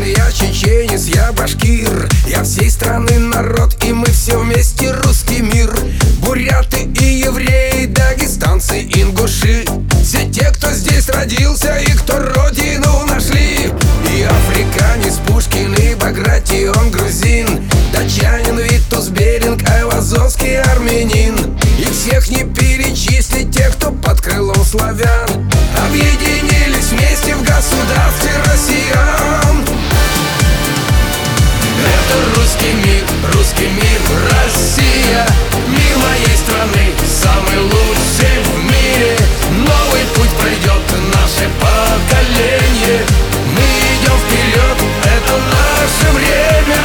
я чеченец, я башкир. Я всей страны народ, и мы все вместе русский мир. Буряты и евреи, дагестанцы, ингуши, все те, кто здесь родился и кто родину нашли. И африканец Пушкин, и Багратион грузин, датчанин Витус Беринг, айвазовский армянин. И всех не перечислить, тех, кто под крылом славян объединились вместе в государстве россиян. Это русский мир, Россия, мир моей страны, самый лучший в мире. Новый путь пройдет наше поколение. Мы идем вперед, это наше время.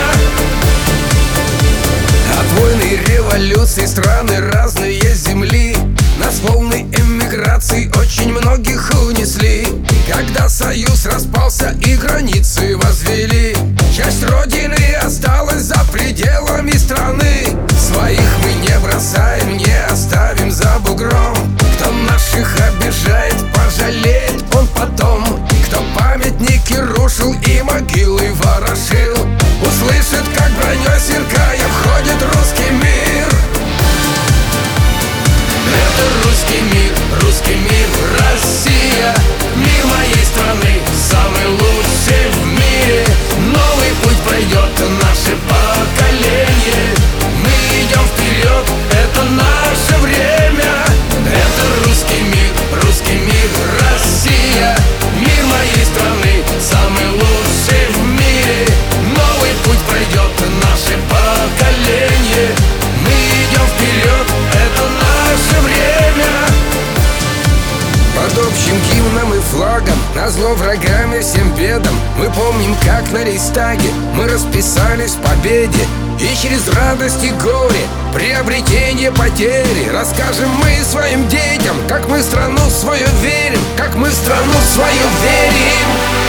От войны и революций страны разные земли, нас волны эмиграции очень многих унесли. Когда союз распался и границы возвели, часть родины осталась за пределами страны. Своих мы не бросаем, не оставим за бугром. Кто наших обижает, пожалеет он потом. Кто памятники рушил и могилы ворошил, услышит, как броней сверкая входит русский мир. Это русский мир, Россия, мир моей страны, самый лучший в мире. Новый путь пройдет наше поколение. Мы идем вперед, это наше время. Это русский мир, Россия, мир моей страны, самый лучший в мире. Новый путь пройдет наше поколение. Мы идем вперед, это наше время. Под общим гимном и флагом, назло врагам и всем бедам, мы помним, как на Рейхстаге мы расписались в победе. И через радость и горе, приобретение потери, расскажем мы своим детям, как мы страну свою верим, как мы страну свою верим.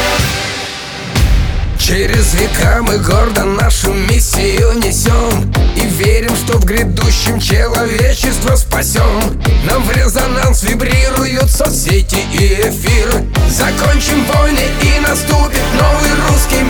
Через века мы гордо нашу миссию несем и верим, что в грядущем человечество спасем. Нам в резонанс вибрируют соцсети и эфир. Закончим войны и наступит новый русский мир.